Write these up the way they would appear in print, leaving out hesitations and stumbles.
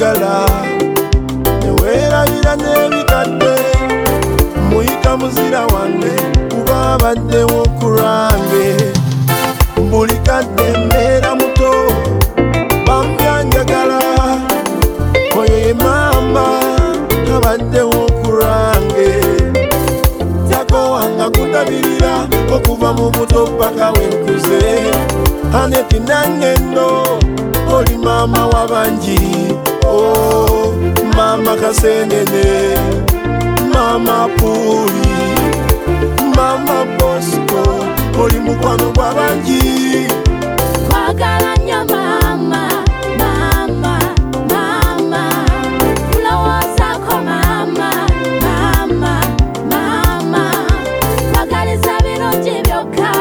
njagala neweerabira n'ebikadde muyita muzira wange kuba abaddewo ku lwange buli kadde mbeera muto bambya njagala oyo ye maama abaddewo ku lwange jako wanga kundabirira okuva mu buto paka wenkuze Aneti Nangendo oli maama wabangi oh mama Kasenene mama Puli mama Bosco oli mukwano gwabangi kwagala nnyo mama mama mama kulowoozaako mama mama mama kwagaliza birungi byokka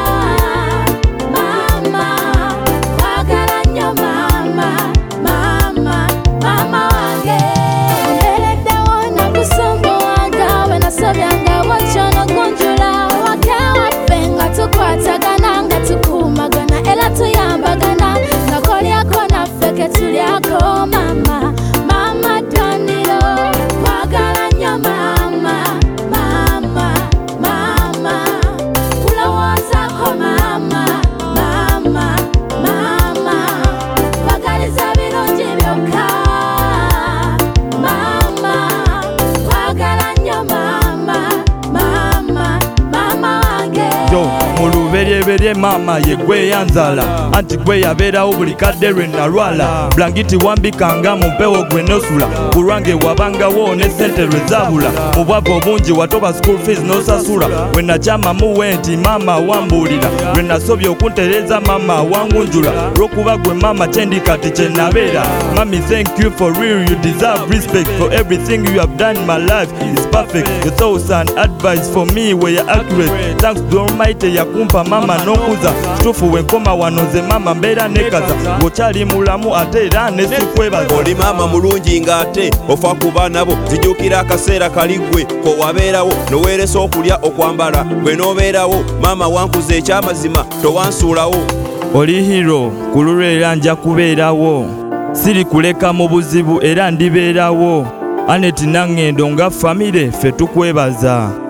mama kwagala nnyo mama mama mama wange mbeereddewo nakusumbuwanga bwe nasobyanga bwotyo kunjula wake waffe nga tukwatagana nga tukuumagana era tuyambagana nga kolyako naffe ke tulyako mama mama ddwaniro kwagala nnyo mama mama mama kulowoozaako mama mama mama kwagaliza birungi byokka mama kwagala nnyo mama mama mama wange muluberyeberye mama ye gwe yanzala anti gwe yabeerawo buli kadde lwe nalwala blangiti wambikanga mu mpewo gwe nosula ku lwange wabangawo ne ssente lwe zaabula mu bwavu obungi watoba school fees nosasula bwe nakyamamuwe nti mama wambuulira lwe nasobye okuntereza mama wangunjula lw'okuba gwe mama kyendi kati kye nabeera mami thank you for real you deserve respect for everything you have done in my life is perfect your thoughts and advice for me were accurate thanks to Almighty yakumpa mama n'okuza kituufu wenkoma wano nze mama mbeera nekaza ng'okyali mulamu ate era ne sikwebaza oli maama mulungi ng'ate ofa ku baana bo zijjukira akaseera kali ggwe ko wabeerawo noweeresa okulya okwambala bwe n'obeerawo maama wankuza ekyamazima towansuulawo oli hero ku lulwo era nja kubeerawo siri kuleka mu buzibu era ndibeerawo Aneti Nangendo nga famire ffe tukwebaza